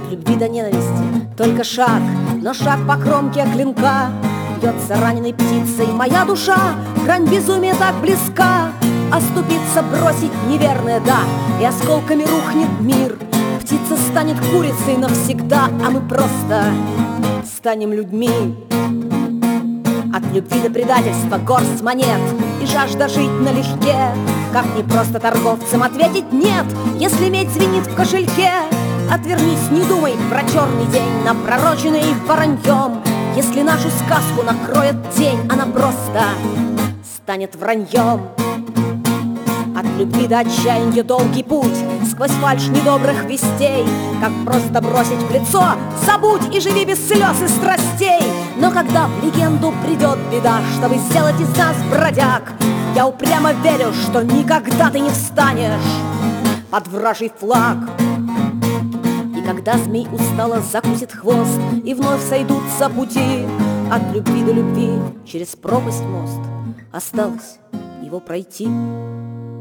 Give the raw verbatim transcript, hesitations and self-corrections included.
От любви до ненависти только шаг, но шаг по кромке клинка. Бьется раненой птицей моя душа, грань безумия так близка. Оступиться, бросить неверное «да», и осколками рухнет мир. Птица станет курицей навсегда, а мы просто станем людьми. От любви до предательства горсть монет и жажда жить налегке. Как не просто торговцам ответить «нет», если медь звенит в кошельке. Отвернись, не думай про черный день, напророченный вороньем. Если нашу сказку накроет тень, она просто станет враньем. От любви до отчаяния долгий путь, сквозь фальшь недобрых вестей. Как просто бросить в лицо «забудь» и живи без слез и страстей. Но когда в легенду придет беда, чтобы сделать из нас бродяг, я упрямо верю, что никогда ты не встанешь под вражий флаг. И когда змей устало закусит хвост, и вновь сойдутся пути, от любви до любви через пропасть мост осталось его пройти.